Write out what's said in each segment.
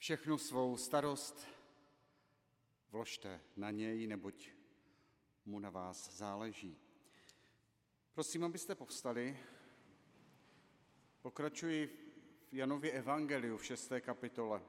Všechnu svou starost vložte na něj, neboť mu na vás záleží. Prosím, abyste povstali. Pokračuji v Janově evangeliu v 6. kapitole.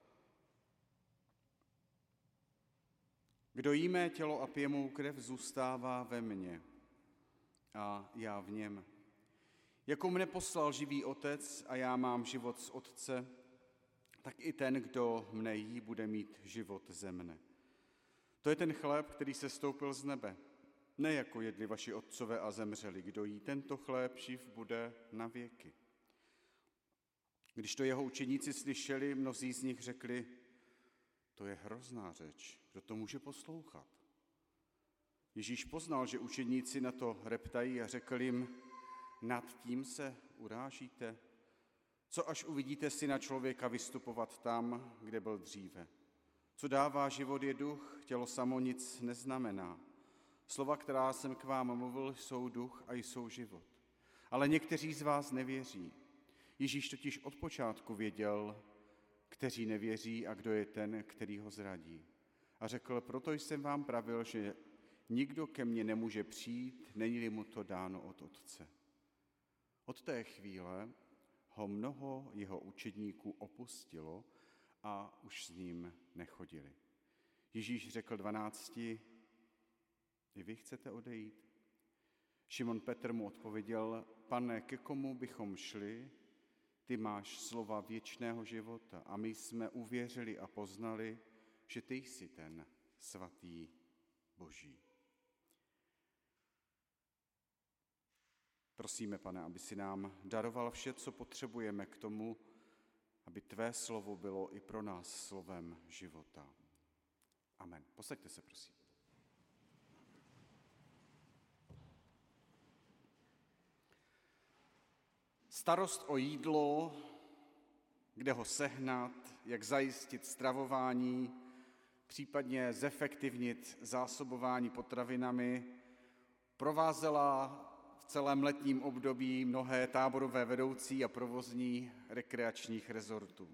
Kdo jí mé tělo a pije mou krev, zůstává ve mně a já v něm. Jako mne poslal živý Otec a já mám život z Otce, tak i ten, kdo mne jí, bude mít život ze mne. To je ten chléb, který se stoupil z nebe. Ne jako jedli vaši otcové a zemřeli. Kdo jí tento chléb, živ bude na věky. Když to jeho učeníci slyšeli, mnozí z nich řekli, to je hrozná řeč, kdo to může poslouchat. Ježíš poznal, že učeníci na to reptají a řekl jim, nad tím se urážíte? Co až uvidíte Syna člověka vystupovat tam, kde byl dříve? Co dává život je duch, tělo samo nic neznamená. Slova, která jsem k vám mluvil, jsou duch a jsou život. Ale někteří z vás nevěří. Ježíš totiž od počátku věděl, kteří nevěří a kdo je ten, který ho zradí. A řekl, proto jsem vám pravil, že nikdo ke mně nemůže přijít, není-li mu to dáno od Otce. Od té chvíle ho mnoho jeho učedníků opustilo a už s ním nechodili. Ježíš řekl 12, i vy chcete odejít? Šimon Petr mu odpověděl, Pane, ke komu bychom šli? Ty máš slova věčného života a my jsme uvěřili a poznali, že ty jsi ten svatý Boží. Prosíme, Pane, aby si nám daroval vše, co potřebujeme k tomu, aby tvé slovo bylo i pro nás slovem života. Amen. Posaďte se, prosím. Starost o jídlo, kde ho sehnat, jak zajistit stravování, případně zefektivnit zásobování potravinami, provázela v celém letním období mnohé táborové vedoucí a provozní rekreačních rezortů.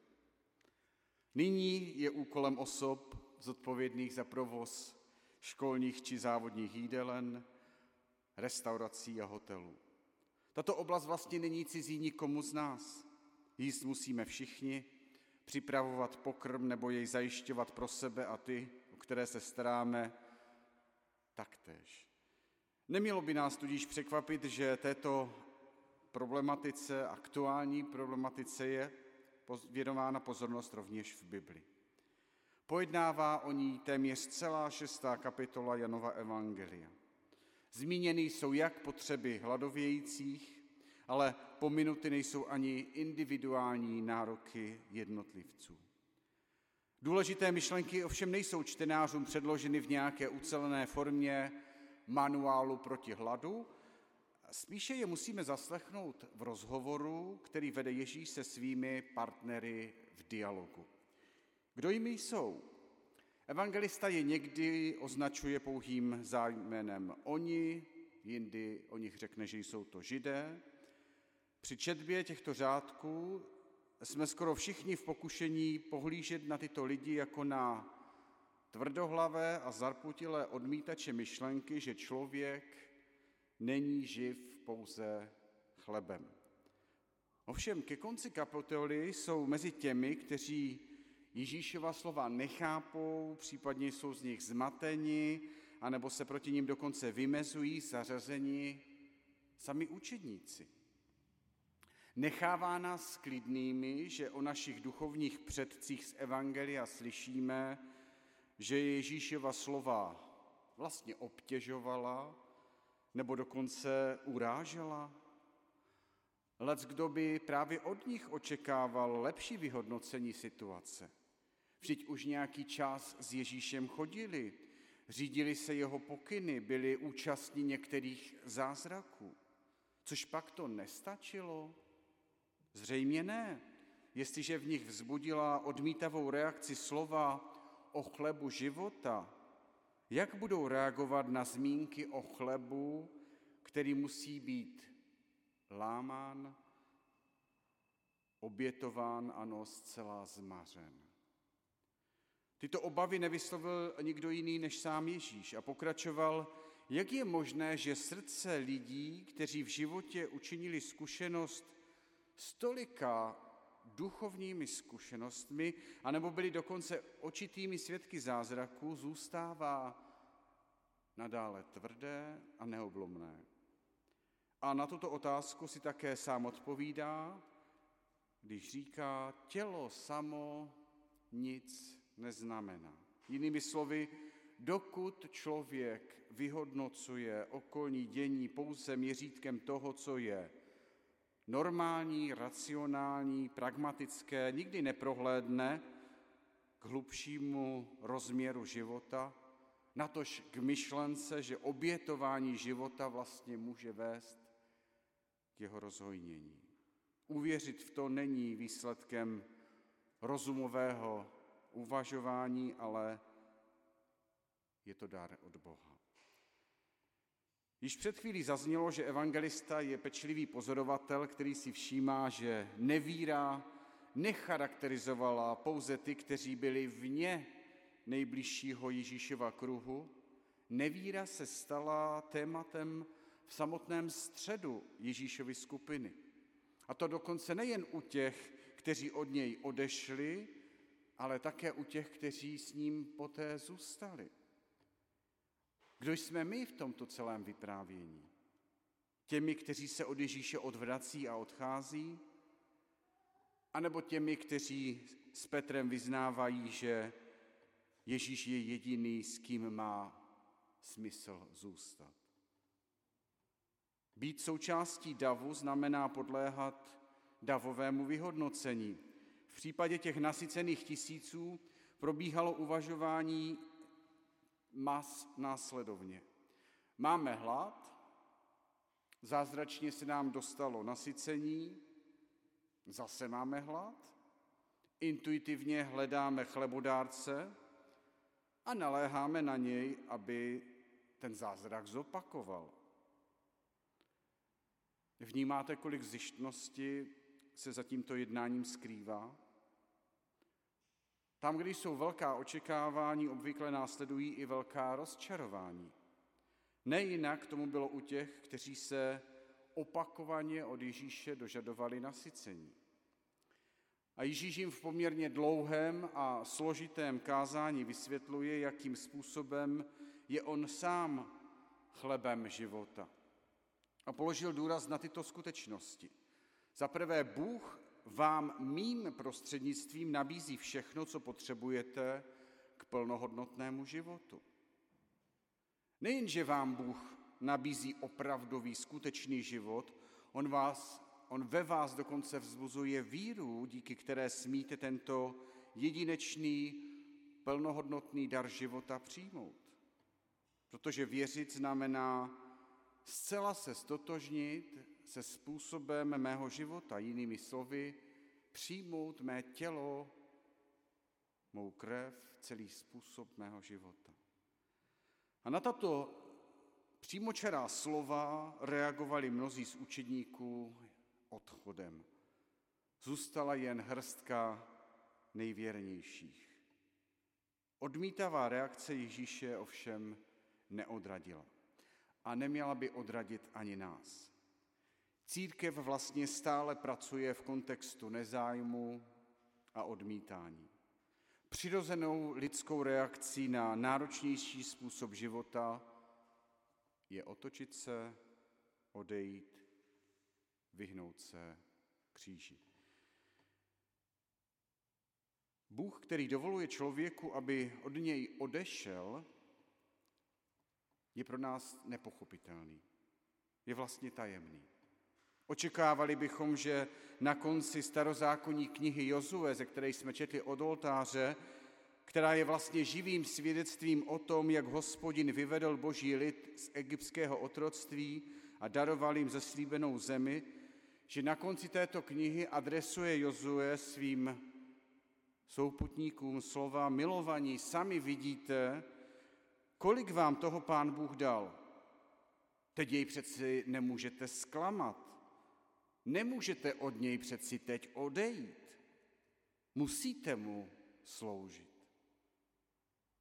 Nyní je úkolem osob zodpovědných za provoz školních či závodních jídelen, restaurací a hotelů. Tato oblast vlastně není cizí nikomu z nás. Jíst musíme všichni, připravovat pokrm nebo jej zajišťovat pro sebe a ty, o které se staráme, taktéž. Nemělo by nás tudíž překvapit, že této problematice, aktuální problematice je věnována pozornost rovněž v Bibli. Pojednává o ní téměř celá 6. kapitola Janova evangelia. Zmíněny jsou jak potřeby hladovějících, ale pominuty nejsou ani individuální nároky jednotlivců. Důležité myšlenky ovšem nejsou čtenářům předloženy v nějaké ucelené formě manuálu proti hladu, spíše je musíme zaslechnout v rozhovoru, který vede Ježíš se svými partnery v dialogu. Kdo jimi jsou? Evangelista je někdy označuje pouhým zájmenem oni, jindy o nich řekne, že jsou to Židé. Při četbě těchto řádků jsme skoro všichni v pokušení pohlížet na tyto lidi jako na tvrdohlavé a zarputilé odmítače myšlenky, že člověk není živ pouze chlebem. Ovšem ke konci kapitoly jsou mezi těmi, kteří Ježíšova slova nechápou, případně jsou z nich zmateni, anebo se proti nim dokonce vymezují, zařazeni sami učedníci. Nechává nás klidnými, že o našich duchovních předcích z evangelia slyšíme, že Ježíšova slova vlastně obtěžovala nebo dokonce urážela. Leckdo by právě od nich očekával lepší vyhodnocení situace. Vždyť už nějaký čas s Ježíšem chodili, řídili se jeho pokyny, byli účastní některých zázraků. Což pak to nestačilo? Zřejmě ne, jestliže v nich vzbudila odmítavou reakci slova o chlebu života, jak budou reagovat na zmínky o chlebu, který musí být lámán, obětován, ano, zcela zmařen. Tyto obavy nevyslovil nikdo jiný než sám Ježíš a pokračoval, jak je možné, že srdce lidí, kteří v životě učinili zkušenost s tolika duchovními zkušenostmi, anebo byli dokonce očitými svědky zázraků, zůstává nadále tvrdé a neoblomné. A na tuto otázku si také sám odpovídá, když říká, tělo samo nic neznamená. Jinými slovy, dokud člověk vyhodnocuje okolní dění pouze měřítkem toho, co je normální, racionální, pragmatické, nikdy neprohlédne k hlubšímu rozměru života, natož k myšlence, že obětování života vlastně může vést k jeho rozhojnění. Uvěřit v to není výsledkem rozumového uvažování, ale je to dar od Boha. Již před chvílí zaznělo, že evangelista je pečlivý pozorovatel, který si všímá, že nevíra necharakterizovala pouze ty, kteří byli vně nejbližšího Ježíšova kruhu. Nevíra se stala tématem v samotném středu Ježíšovy skupiny. A to dokonce nejen u těch, kteří od něj odešli, ale také u těch, kteří s ním poté zůstali. Kdo jsme my v tomto celém vyprávění? Těmi, kteří se od Ježíše odvrací a odchází? A nebo těmi, kteří s Petrem vyznávají, že Ježíš je jediný, s kým má smysl zůstat? Být součástí davu znamená podléhat davovému vyhodnocení. V případě těch nasycených tisíců probíhalo uvažování mas následovně. Máme hlad, zázračně se nám dostalo nasycení, zase máme hlad, intuitivně hledáme chlebodárce a naléháme na něj, aby ten zázrak zopakoval. Vnímáte, kolik zištnosti se za tímto jednáním skrývá? Tam, kde jsou velká očekávání, obvykle následují i velká rozčarování. Nejinak tomu bylo u těch, kteří se opakovaně od Ježíše dožadovali nasycení. A Ježíš jim v poměrně dlouhém a složitém kázání vysvětluje, jakým způsobem je on sám chlebem života. A položil důraz na tyto skutečnosti. Za prvé, Bůh vám mým prostřednictvím nabízí všechno, co potřebujete k plnohodnotnému životu. Nejenže vám Bůh nabízí opravdový, skutečný život, on ve vás dokonce vzbuzuje víru, díky které smíte tento jedinečný, plnohodnotný dar života přijmout. Protože věřit znamená zcela se stotožnit se způsobem mého života, jinými slovy, přijmout mé tělo, mou krev, celý způsob mého života. A na tato přímočará slova reagovali mnozí z učedníků odchodem. Zůstala jen hrstka nejvěrnějších. Odmítavá reakce Ježíše ovšem neodradila. A neměla by odradit ani nás. Církev vlastně stále pracuje v kontextu nezájmu a odmítání. Přirozenou lidskou reakcí na náročnější způsob života je otočit se, odejít, vyhnout se kříži. Bůh, který dovoluje člověku, aby od něj odešel, je pro nás nepochopitelný. Je vlastně tajemný. Očekávali bychom, že na konci starozákonní knihy Jozue, ze které jsme četli od oltáře, která je vlastně živým svědectvím o tom, jak Hospodin vyvedl boží lid z egyptského otroctví a daroval jim zaslíbenou zemi, že na konci této knihy adresuje Jozue svým souputníkům slova: milovaní, sami vidíte, kolik vám toho Pán Bůh dal. Teď jej přeci nemůžete zklamat. Nemůžete od něj přeci teď odejít. Musíte mu sloužit.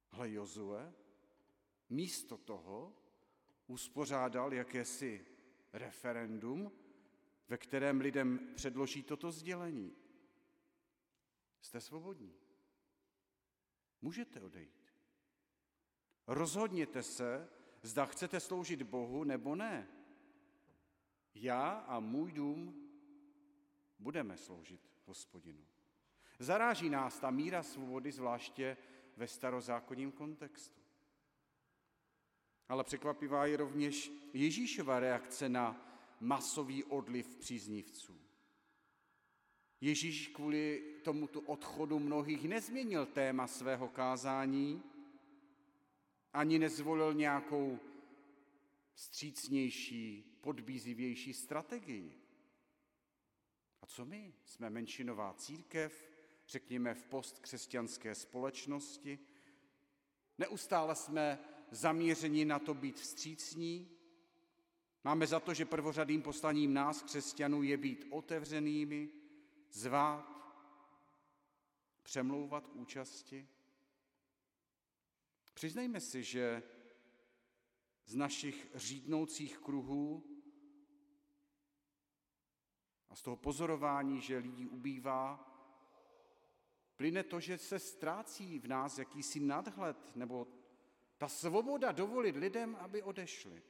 Ale Jozue místo toho uspořádal jakési referendum, ve kterém lidem předloží toto sdělení. Jste svobodní. Můžete odejít. Rozhodněte se, zda chcete sloužit Bohu nebo ne. Já a můj dům budeme sloužit Hospodinu. Zaráží nás ta míra svobody, zvláště ve starozákonním kontextu. Ale překvapivá je rovněž Ježíšova reakce na masový odliv příznivců. Ježíš kvůli tomuto odchodu mnohých nezměnil téma svého kázání, ani nezvolil nějakou vstřícnější, podbízivější strategii. A co my? Jsme menšinová církev, řekněme v postkřesťanské společnosti. Neustále jsme zaměřeni na to být vstřícní. Máme za to, že prvořadým poslaním nás, křesťanů, je být otevřenými, zvát, přemlouvat k účasti. Přiznejme si, že z našich řídnoucích kruhů a z toho pozorování, že lidí ubývá, plyne to, že se ztrácí v nás jakýsi nadhled nebo ta svoboda dovolit lidem, aby odešli.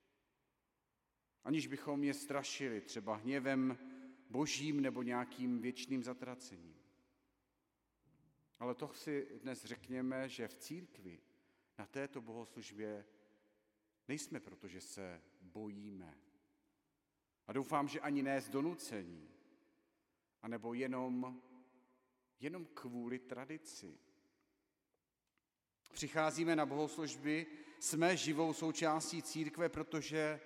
Aniž bychom je strašili třeba hněvem božím nebo nějakým věčným zatracením. Ale to si dnes řekněme, že v církvi na této bohoslužbě nejsme, protože se bojíme. A doufám, že ani ne z donucení, anebo jenom kvůli tradici. Přicházíme na bohoslužby, jsme živou součástí církve, protože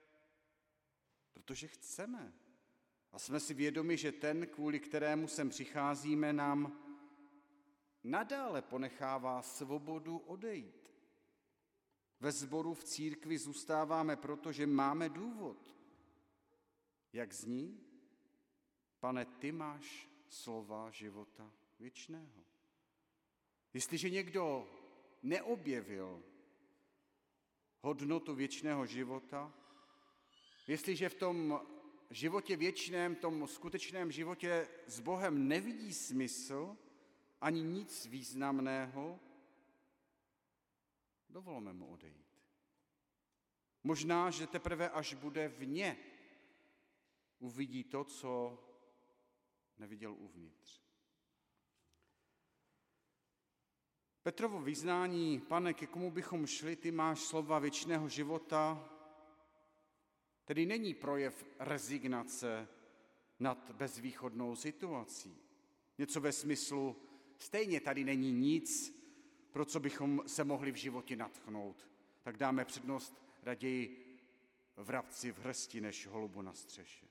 chceme. A jsme si vědomi, že ten, kvůli kterému sem přicházíme, nám nadále ponechává svobodu odejít. Ve sboru v církvi zůstáváme, protože máme důvod. Jak zní? Pane, ty máš slova života věčného. Jestliže někdo neobjevil hodnotu věčného života, jestliže v tom životě věčném, tom skutečném životě s Bohem nevidí smysl ani nic významného, dovolme mu odejít. Možná, že teprve až bude vně, uvidí to, co neviděl uvnitř. Petrovo vyznání, Pane, ke komu bychom šli, ty máš slova věčného života, tedy není projev rezignace nad bezvýchodnou situací. Něco ve smyslu, stejně tady není nic, pro co bychom se mohli v životě nadchnout, tak dáme přednost raději vrabci v hrsti než holubu na střeše.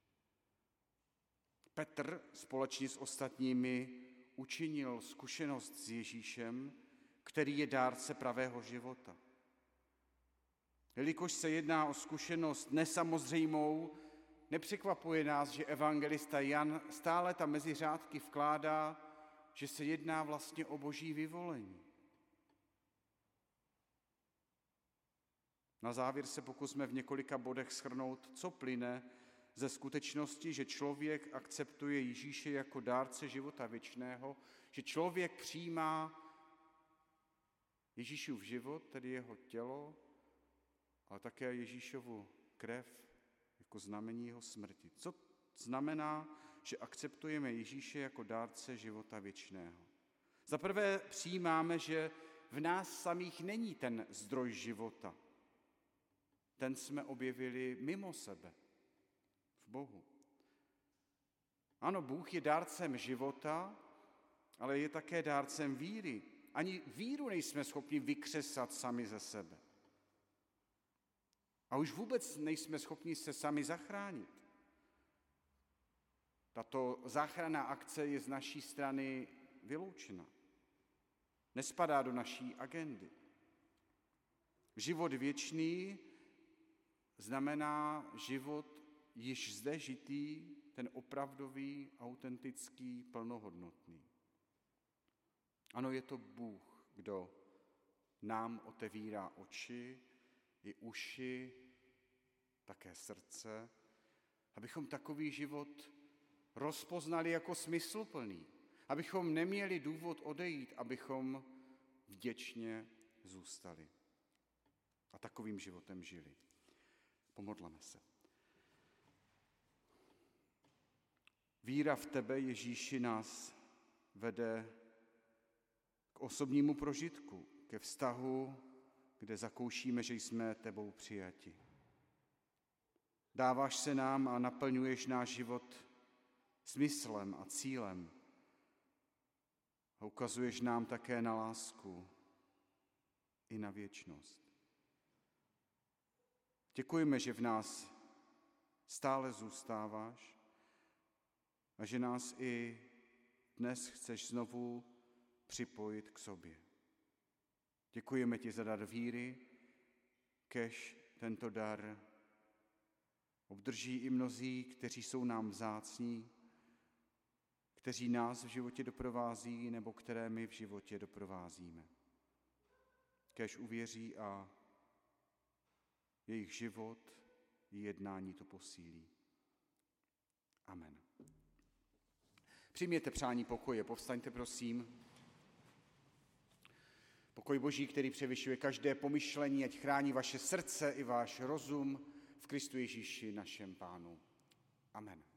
Petr společně s ostatními učinil zkušenost s Ježíšem, který je dárce pravého života. Jelikož se jedná o zkušenost nesamozřejmou, nepřekvapuje nás, že evangelista Jan stále tam mezi řádky vkládá, že se jedná vlastně o boží vyvolení. Na závěr se pokusme v několika bodech shrnout, co plyne ze skutečnosti, že člověk akceptuje Ježíše jako dárce života věčného, že člověk přijímá Ježíšův život, tedy jeho tělo, ale také Ježíšovu krev jako znamení jeho smrti. Co znamená, že akceptujeme Ježíše jako dárce života věčného? Za prvé přijímáme, že v nás samých není ten zdroj života. Ten jsme objevili mimo sebe, v Bohu. Ano, Bůh je dárcem života, ale je také dárcem víry. Ani víru nejsme schopni vykřesat sami ze sebe. A už vůbec nejsme schopni se sami zachránit. Tato záchranná akce je z naší strany vyloučena. Nespadá do naší agendy. Život věčný znamená život již zde žitý, ten opravdový, autentický, plnohodnotný. Ano, je to Bůh, kdo nám otevírá oči i uši, také srdce, abychom takový život rozpoznali jako smysluplný, abychom neměli důvod odejít, abychom vděčně zůstali a takovým životem žili. Pomodleme se. Víra v tebe, Ježíši, nás vede k osobnímu prožitku, ke vztahu, kde zakoušíme, že jsme tebou přijati. Dáváš se nám a naplňuješ náš život smyslem a cílem. A ukazuješ nám také na lásku i na věčnost. Děkujeme, že v nás stále zůstáváš a že nás i dnes chceš znovu připojit k sobě. Děkujeme ti za dar víry, kéž tento dar obdrží i mnozí, kteří jsou nám vzácní, kteří nás v životě doprovází nebo které my v životě doprovázíme. Kéž uvěří a jejich život i jednání to posílí. Amen. Přijměte přání pokoje, povstaňte prosím. Pokoj Boží, který převyšuje každé pomyšlení, ať chrání vaše srdce i váš rozum v Kristu Ježíši našem Pánu. Amen.